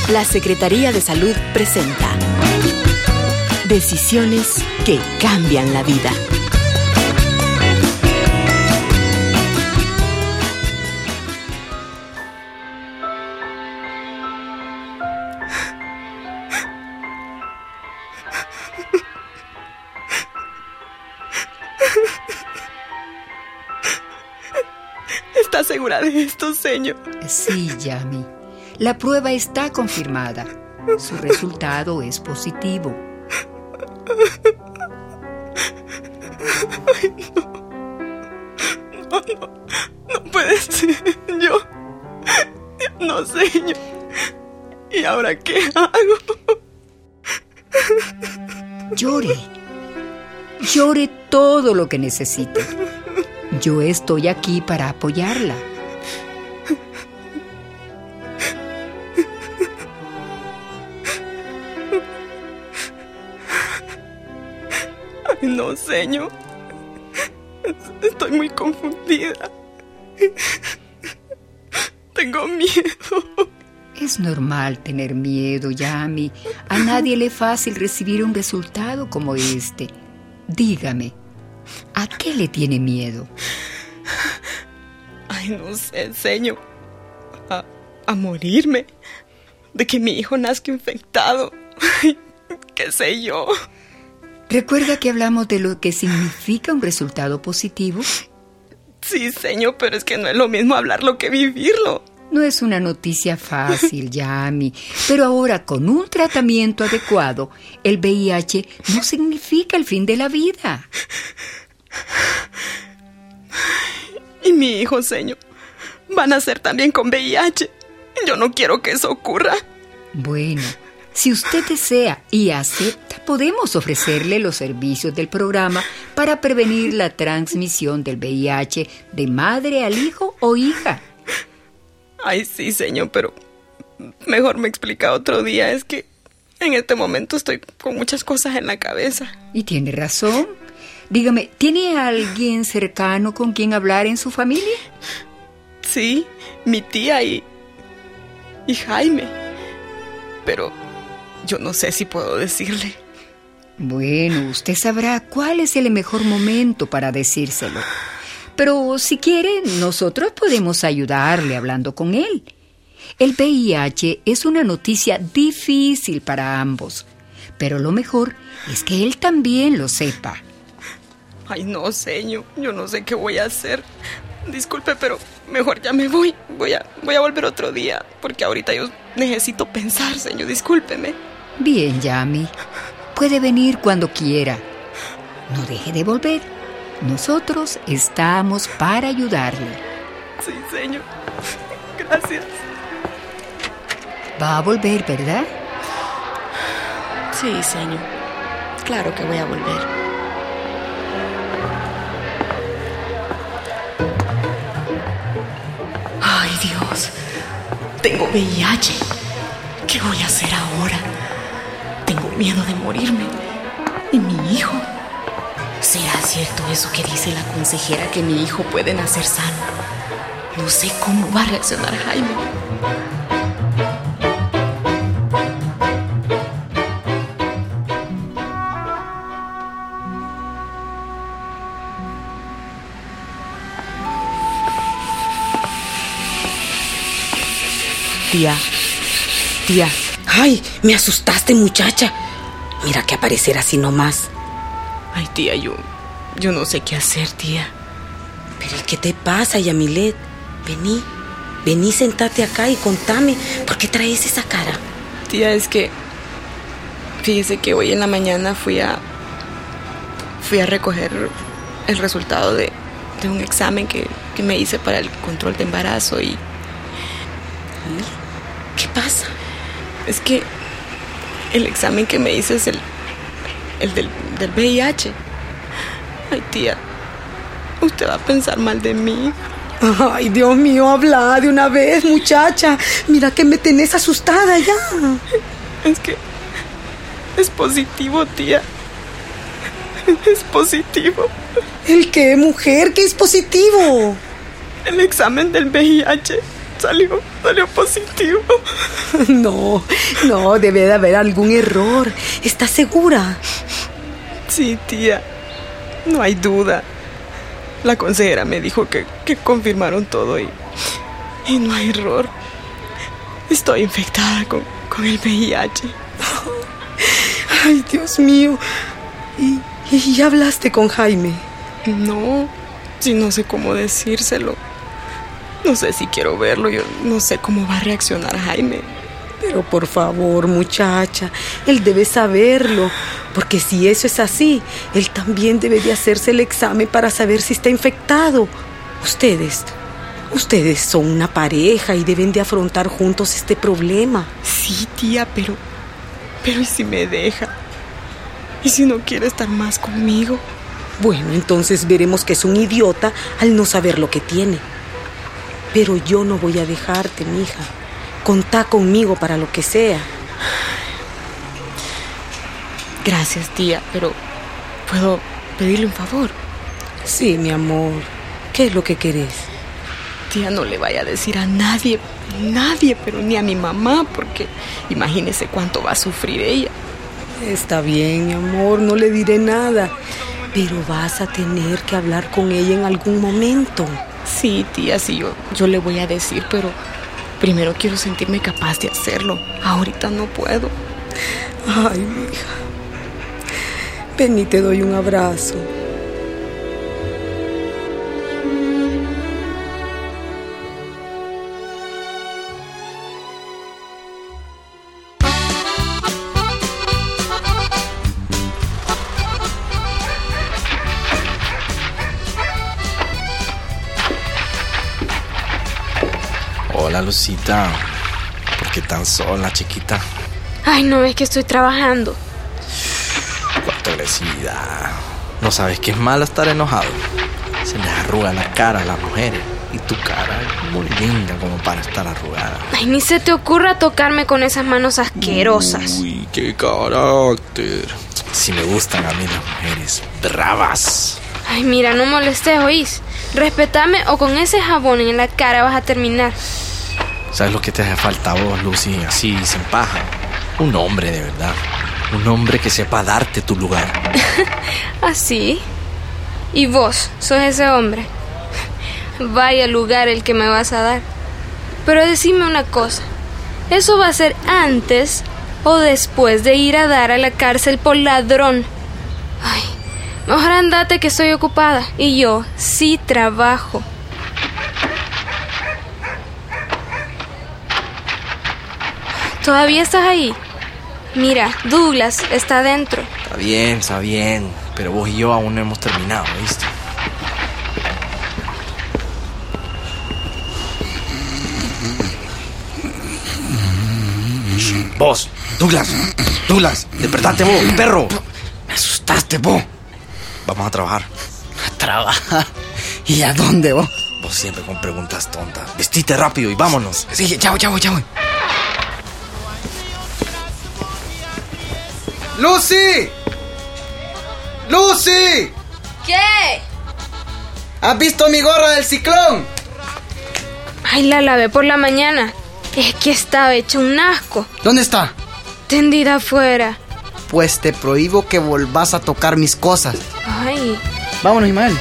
La Secretaría de Salud presenta Decisiones que cambian la vida. ¿Estás segura de esto, señor? Sí, Yami. La prueba está confirmada. Su resultado es positivo. Ay, no puede ser. Yo no, señor. ¿Y ahora qué hago? Llore todo lo que necesite. Yo estoy aquí para apoyarla. Ay, no, señor. Estoy muy confundida. Tengo miedo. Es normal tener miedo, Yami. A nadie le es fácil recibir un resultado como este. Dígame, ¿a qué le tiene miedo? Ay, no sé, señor. A morirme. De que mi hijo nazca infectado. Ay, qué sé yo. ¿Recuerda que hablamos de lo que significa un resultado positivo? Sí, señor, pero es que no es lo mismo hablarlo que vivirlo. No es una noticia fácil, Yami, pero ahora con un tratamiento adecuado, el VIH no significa el fin de la vida. Y mi hijo, señor, van a nacer también con VIH. Yo no quiero que eso ocurra. Bueno, si usted desea y acepta, podemos ofrecerle los servicios del programa para prevenir la transmisión del VIH de madre al hijo o hija. Ay, sí, señor, pero mejor me explica otro día. Es que en este momento estoy con muchas cosas en la cabeza. Y tiene razón. Dígame, ¿tiene alguien cercano con quien hablar en su familia? Sí, mi tía y Jaime. Pero yo no sé si puedo decirle. Bueno, usted sabrá cuál es el mejor momento para decírselo. Pero si quiere, nosotros podemos ayudarle hablando con él. El VIH es una noticia difícil para ambos, pero lo mejor es que él también lo sepa. Ay, no, señor, yo no sé qué voy a hacer. Disculpe, pero mejor ya me voy. Voy a volver otro día, porque ahorita yo necesito pensar, señor, discúlpeme. Bien, Yami, puede venir cuando quiera. No deje de volver. Nosotros estamos para ayudarle. Sí, señor. Gracias. Va a volver, ¿verdad? Sí, señor. Claro que voy a volver. Ay, Dios. Tengo VIH. ¿Qué voy a hacer ahora? Tengo miedo de morirme. ¿Y mi hijo? ¿Será cierto eso que dice la consejera, que mi hijo puede nacer sano? No sé cómo va a reaccionar Jaime. Tía. Ay, me asustaste, muchacha. Mira que aparecer así nomás. Ay, tía, yo no sé qué hacer, tía. Pero ¿qué te pasa, Yamilet? Vení, sentate acá y contame. ¿Por qué traes esa cara? Tía, es que fíjese que hoy en la mañana fui a recoger el resultado de un examen que me hice para el control de embarazo y... ¿Qué pasa? Es que el examen que me hice es el del VIH. Ay, tía, usted va a pensar mal de mí. Ay, Dios mío, habla de una vez, muchacha. Mira que me tenés asustada ya. Es que es positivo, tía. Es positivo. ¿El qué, mujer? ¿Qué es positivo? El examen del VIH salió positivo. No, debe de haber algún error. ¿Estás segura? Sí, tía, no hay duda. La consejera me dijo que confirmaron todo y no hay error. Estoy infectada con el VIH. Ay, Dios mío. ¿Y ya hablaste con Jaime? No, sí, no sé cómo decírselo. No sé si quiero verlo, yo no sé cómo va a reaccionar Jaime. Pero por favor, muchacha, él debe saberlo, porque si eso es así, él también debe de hacerse el examen para saber si está infectado. Ustedes son una pareja y deben de afrontar juntos este problema. Sí, tía, pero ¿y si me deja? ¿Y si no quiere estar más conmigo? Bueno, entonces veremos que es un idiota al no saber lo que tiene. Pero yo no voy a dejarte, mija. Contá conmigo para lo que sea. Gracias, tía, pero ¿puedo pedirle un favor? Sí, mi amor. ¿Qué es lo que querés? Tía, no le vaya a decir a nadie, pero ni a mi mamá, porque imagínese cuánto va a sufrir ella. Está bien, mi amor, no le diré nada. Pero vas a tener que hablar con ella en algún momento. Sí, tía, sí, yo le voy a decir, pero primero quiero sentirme capaz de hacerlo. Ahorita no puedo. Ay, mija. Ven y te doy un abrazo. Hola, Lucita. ¿Por qué tan sola, chiquita? Ay, no ves que estoy trabajando. Cuánta agresividad. ¿No sabes que es malo estar enojado? Se les arruga la cara a las mujeres. Y tu cara es muy linda como para estar arrugada. Ay, ni se te ocurra tocarme con esas manos asquerosas. Uy, qué carácter. Si me gustan a mí las mujeres bravas. Ay, mira, no molestes, ¿oís? Respetame o con ese jabón en la cara vas a terminar. ¿Sabes lo que te hace falta a vos, Lucy? Así, sin paja. Un hombre de verdad. Un hombre que sepa darte tu lugar. ¿Así? ¿Y vos sos ese hombre? Vaya lugar el que me vas a dar. Pero decime una cosa. ¿Eso va a ser antes o después de ir a dar a la cárcel por ladrón? Ay, mejor andate que estoy ocupada. Y yo sí trabajo. ¿Todavía estás ahí? Mira, Douglas está adentro. Está bien. Pero vos y yo aún no hemos terminado, ¿viste? Vos, Douglas, despertate vos, perro. Me asustaste, vos. Vamos a trabajar. ¿A trabajar? ¿Y a dónde, vos? Vos siempre con preguntas tontas. Vestite rápido y vámonos. Sí, ya voy. ¡Lucy! ¿Qué? ¿Has visto mi gorra del ciclón? Ay, la lavé por la mañana. Es que estaba hecho un asco. ¿Dónde está? Tendida afuera. Pues te prohíbo que volvás a tocar mis cosas. Ay. Vámonos, Ismael.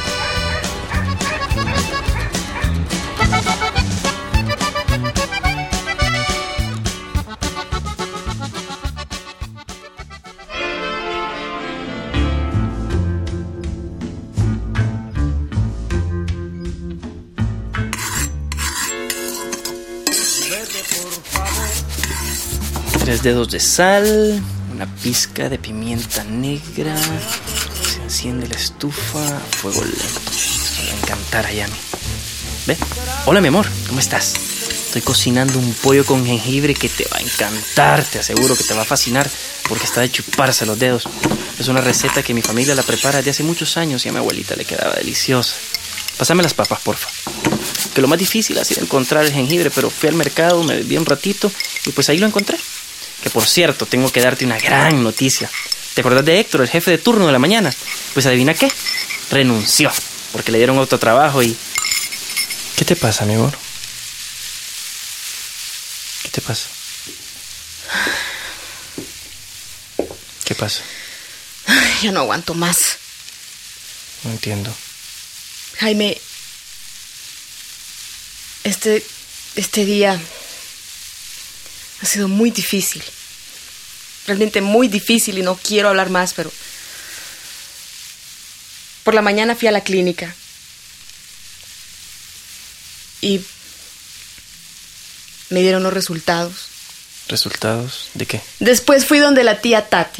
Tres dedos de sal, una pizca de pimienta negra. Se enciende la estufa a fuego lento. Esto me va a encantar a Yami. ¿Ve? Hola, mi amor, ¿cómo estás? Estoy cocinando un pollo con jengibre que te va a encantar. Te aseguro que te va a fascinar porque está de chuparse los dedos. Es una receta que mi familia la prepara desde hace muchos años y a mi abuelita le quedaba deliciosa. Pásame las papas, porfa. Que lo más difícil ha sido encontrar el jengibre, pero fui al mercado, me bebí un ratito y pues ahí lo encontré. Que por cierto, tengo que darte una gran noticia. ¿Te acordás de Héctor, el jefe de turno de la mañana? Pues adivina qué, renunció, porque le dieron otro trabajo y... ¿Qué te pasa, mi amor? ¿Qué te pasa? ¿Qué pasa? Ya no aguanto más. No entiendo. Jaime, este día ha sido muy difícil. Realmente muy difícil y no quiero hablar más, pero... Por la mañana fui a la clínica. Y me dieron los resultados. ¿Resultados de qué? Después fui donde la tía Tati.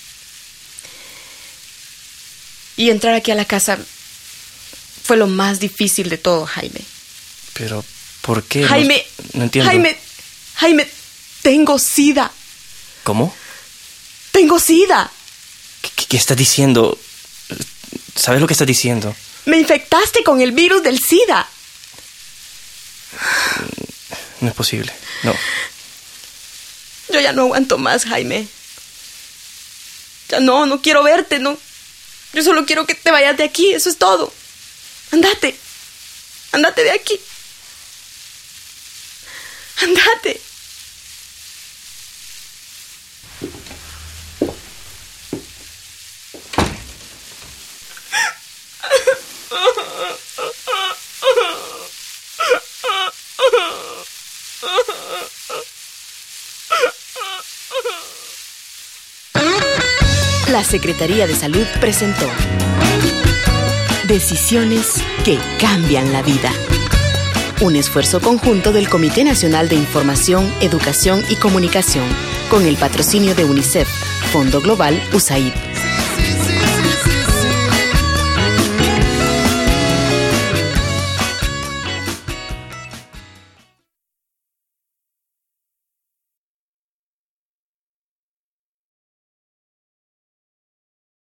Y entrar aquí a la casa fue lo más difícil de todo, Jaime. Pero, ¿por qué? Jaime, no entiendo. Jaime, tengo SIDA. ¿Cómo? Tengo SIDA. ¿Qué estás diciendo? ¿Sabes lo que estás diciendo? Me infectaste con el virus del SIDA. No es posible, no. Yo ya no aguanto más, Jaime. Ya no quiero verte, no. Yo solo quiero que te vayas de aquí, eso es todo. Ándate de aquí. Ándate. La Secretaría de Salud presentó Decisiones que cambian la vida. Un esfuerzo conjunto del Comité Nacional de Información, Educación y Comunicación, con el patrocinio de UNICEF, Fondo Global USAID.